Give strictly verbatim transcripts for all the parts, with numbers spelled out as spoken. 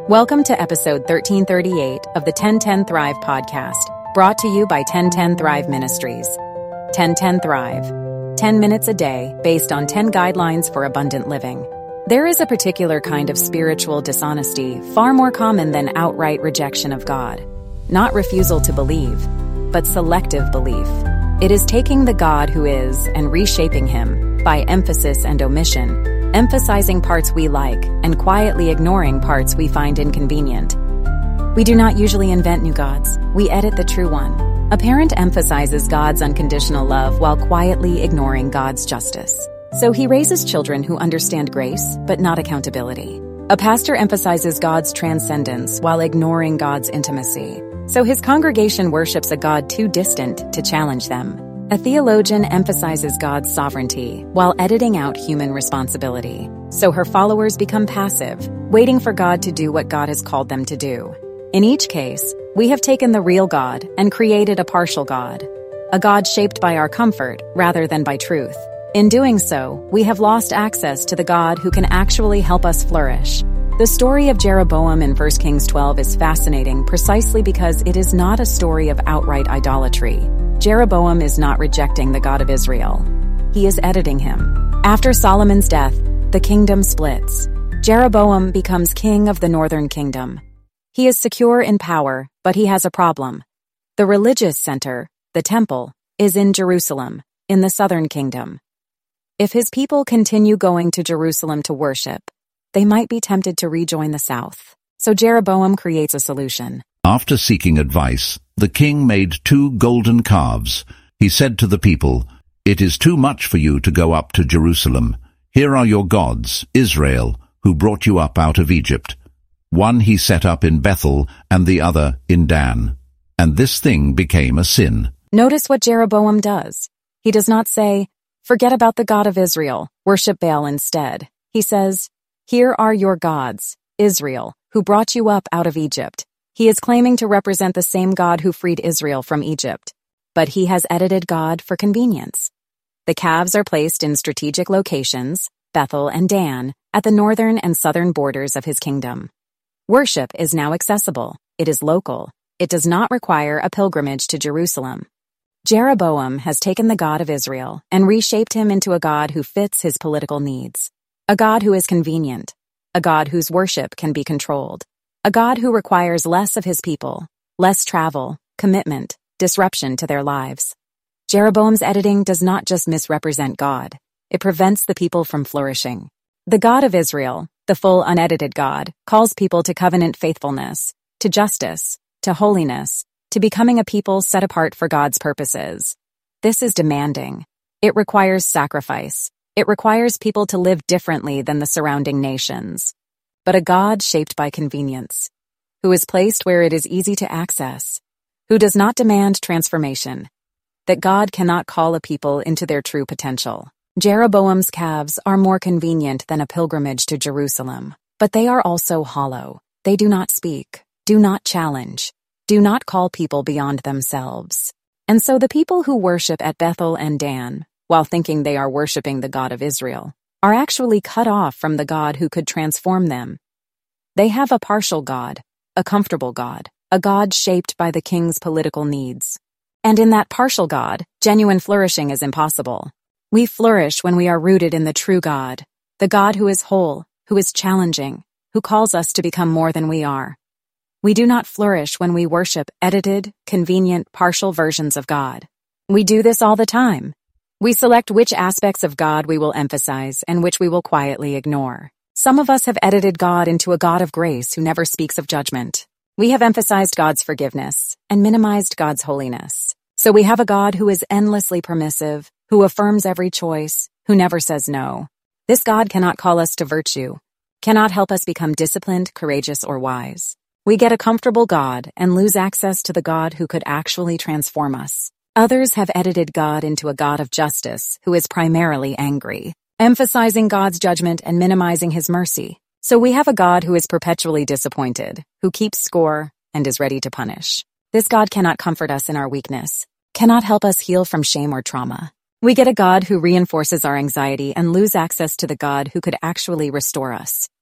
Welcome to episode thirteen thirty-eight of the ten ten Thrive podcast, brought to you by ten ten Thrive Ministries. ten ten Thrive. ten minutes a day based on ten guidelines for abundant living. There is a particular kind of spiritual dishonesty far more common than outright rejection of God. Not refusal to believe, but selective belief. It is taking the God who is and reshaping him by emphasis and omission, emphasizing parts we like and quietly ignoring parts we find inconvenient. We do not usually invent new gods, we edit the true one. A parent emphasizes God's unconditional love while quietly ignoring God's justice. So he raises children who understand grace, but not accountability. A pastor emphasizes God's transcendence while ignoring God's intimacy. So his congregation worships a God too distant to challenge them. A theologian emphasizes God's sovereignty while editing out human responsibility. So her followers become passive, waiting for God to do what God has called them to do. In each case, we have taken the real God and created a partial God. A God shaped by our comfort rather than by truth. In doing so, we have lost access to the God who can actually help us flourish. The story of Jeroboam in First Kings twelve is fascinating precisely because it is not a story of outright idolatry. Jeroboam is not rejecting the God of Israel. He is editing him. After Solomon's death, the kingdom splits. Jeroboam becomes king of the northern kingdom. He is secure in power, but he has a problem. The religious center, the temple, is in Jerusalem, in the southern kingdom. If his people continue going to Jerusalem to worship, they might be tempted to rejoin the south. So Jeroboam creates a solution. After seeking advice, the king made two golden calves. He said to the people, "It is too much for you to go up to Jerusalem. Here are your gods, Israel, who brought you up out of Egypt. One he set up in Bethel and the other in Dan. And this thing became a sin." Notice what Jeroboam does. He does not say, "Forget about the God of Israel, worship Baal instead." He says, "Here are your gods, Israel, who brought you up out of Egypt." He is claiming to represent the same God who freed Israel from Egypt, but he has edited God for convenience. The calves are placed in strategic locations, Bethel and Dan, at the northern and southern borders of his kingdom. Worship is now accessible. It is local. It does not require a pilgrimage to Jerusalem. Jeroboam has taken the God of Israel and reshaped him into a God who fits his political needs. A God who is convenient. A God whose worship can be controlled. A God who requires less of his people, less travel, commitment, disruption to their lives. Jeroboam's editing does not just misrepresent God. It prevents the people from flourishing. The God of Israel, the full unedited God, calls people to covenant faithfulness, to justice, to holiness, to becoming a people set apart for God's purposes. This is demanding. It requires sacrifice. It requires people to live differently than the surrounding nations. But a God shaped by convenience, who is placed where it is easy to access, who does not demand transformation, that God cannot call a people into their true potential. Jeroboam's calves are more convenient than a pilgrimage to Jerusalem, but they are also hollow. They do not speak, do not challenge, do not call people beyond themselves. And so the people who worship at Bethel and Dan, while thinking they are worshiping the God of Israel, are actually cut off from the God who could transform them. They have a partial God, a comfortable God, a God shaped by the king's political needs. And in that partial God, genuine flourishing is impossible. We flourish when we are rooted in the true God, the God who is whole, who is challenging, who calls us to become more than we are. We do not flourish when we worship edited, convenient, partial versions of God. We do this all the time. We select which aspects of God we will emphasize and which we will quietly ignore. Some of us have edited God into a God of grace who never speaks of judgment. We have emphasized God's forgiveness and minimized God's holiness. So we have a God who is endlessly permissive, who affirms every choice, who never says no. This God cannot call us to virtue, cannot help us become disciplined, courageous, or wise. We get a comfortable God and lose access to the God who could actually transform us. Others have edited God into a God of justice who is primarily angry, emphasizing God's judgment and minimizing his mercy. So we have a God who is perpetually disappointed, who keeps score and is ready to punish. This God cannot comfort us in our weakness, cannot help us heal from shame or trauma. We get a God who reinforces our anxiety and lose access to the God who could actually restore us.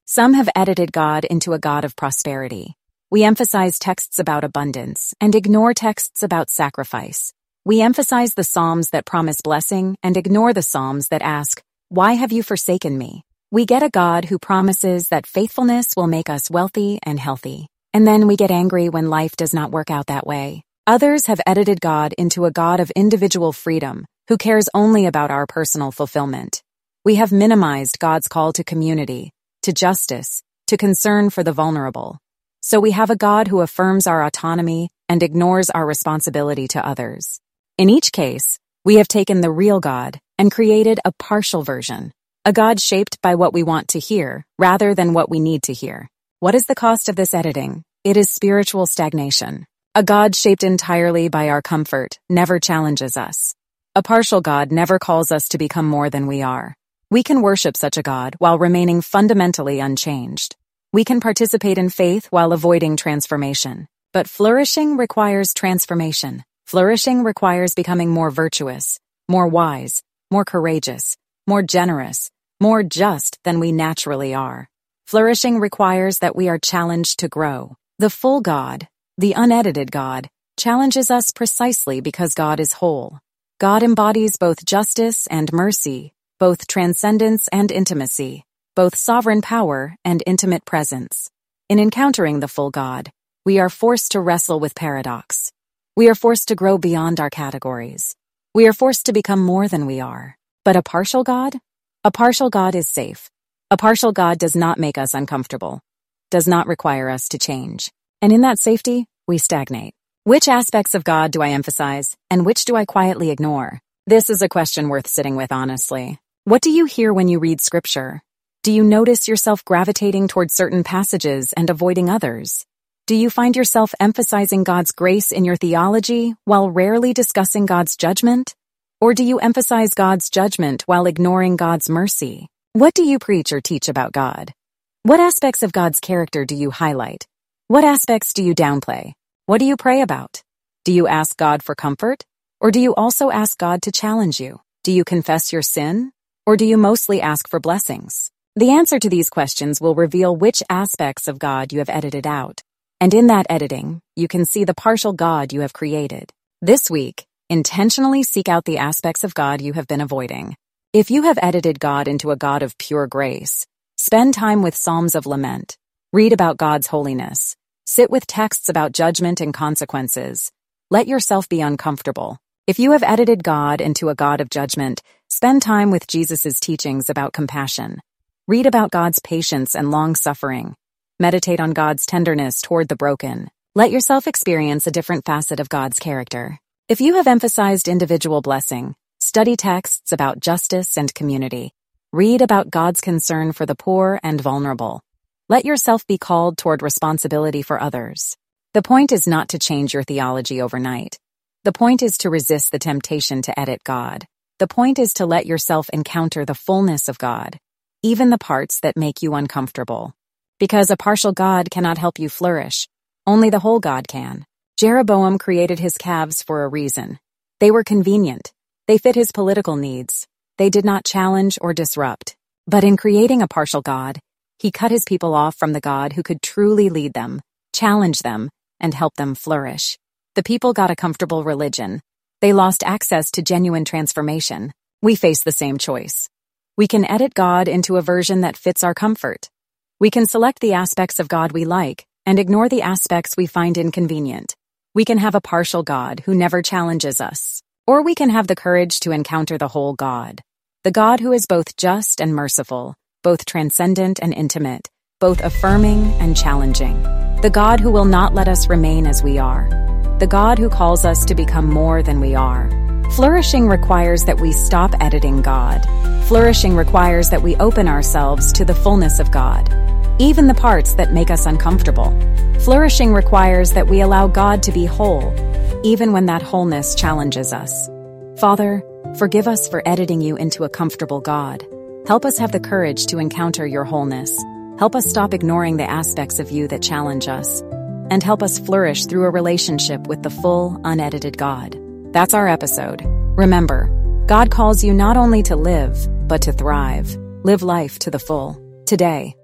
Some have edited God into a God of prosperity. We emphasize texts about abundance and ignore texts about sacrifice. We emphasize the Psalms that promise blessing and ignore the Psalms that ask, "Why have you forsaken me?" We get a God who promises that faithfulness will make us wealthy and healthy. And then we get angry when life does not work out that way. Others have edited God into a God of individual freedom, who cares only about our personal fulfillment. We have minimized God's call to community, to justice, to concern for the vulnerable. So we have a God who affirms our autonomy and ignores our responsibility to others. In each case, we have taken the real God and created a partial version, a God shaped by what we want to hear rather than what we need to hear. What is the cost of this editing? It is spiritual stagnation. A God shaped entirely by our comfort never challenges us. A partial God never calls us to become more than we are. We can worship such a God while remaining fundamentally unchanged. We can participate in faith while avoiding transformation. But flourishing requires transformation. Flourishing requires becoming more virtuous, more wise, more courageous, more generous, more just than we naturally are. Flourishing requires that we are challenged to grow. The full God, the unedited God, challenges us precisely because God is whole. God embodies both justice and mercy, both transcendence and intimacy, both sovereign power and intimate presence. In encountering the full God, we are forced to wrestle with paradox. We are forced to grow beyond our categories. We are forced to become more than we are. But a partial God? A partial God is safe. A partial God does not make us uncomfortable, does not require us to change. And in that safety, we stagnate. Which aspects of God do I emphasize, and which do I quietly ignore? This is a question worth sitting with honestly. What do you hear when you read Scripture? Do you notice yourself gravitating towards certain passages and avoiding others? Do you find yourself emphasizing God's grace in your theology while rarely discussing God's judgment? Or do you emphasize God's judgment while ignoring God's mercy? What do you preach or teach about God? What aspects of God's character do you highlight? What aspects do you downplay? What do you pray about? Do you ask God for comfort? Or do you also ask God to challenge you? Do you confess your sin? Or do you mostly ask for blessings? The answer to these questions will reveal which aspects of God you have edited out. And in that editing, you can see the partial God you have created. This week, intentionally seek out the aspects of God you have been avoiding. If you have edited God into a God of pure grace, spend time with Psalms of lament. Read about God's holiness. Sit with texts about judgment and consequences. Let yourself be uncomfortable. If you have edited God into a God of judgment, spend time with Jesus' teachings about compassion. Read about God's patience and long-suffering. Meditate on God's tenderness toward the broken. Let yourself experience a different facet of God's character. If you have emphasized individual blessing, study texts about justice and community. Read about God's concern for the poor and vulnerable. Let yourself be called toward responsibility for others. The point is not to change your theology overnight. The point is to resist the temptation to edit God. The point is to let yourself encounter the fullness of God, even the parts that make you uncomfortable. Because a partial God cannot help you flourish. Only the whole God can. Jeroboam created his calves for a reason. They were convenient. They fit his political needs. They did not challenge or disrupt. But in creating a partial God, he cut his people off from the God who could truly lead them, challenge them, and help them flourish. The people got a comfortable religion. They lost access to genuine transformation. We face the same choice. We can edit God into a version that fits our comfort. We can select the aspects of God we like and ignore the aspects we find inconvenient. We can have a partial God who never challenges us. Or we can have the courage to encounter the whole God. The God who is both just and merciful, both transcendent and intimate, both affirming and challenging. The God who will not let us remain as we are. The God who calls us to become more than we are. Flourishing requires that we stop editing God. Flourishing requires that we open ourselves to the fullness of God, even the parts that make us uncomfortable. Flourishing requires that we allow God to be whole, even when that wholeness challenges us. Father, forgive us for editing you into a comfortable God. Help us have the courage to encounter your wholeness. Help us stop ignoring the aspects of you that challenge us. And help us flourish through a relationship with the full, unedited God. That's our episode. Remember, God calls you not only to live, but to thrive. Live life to the full. Today.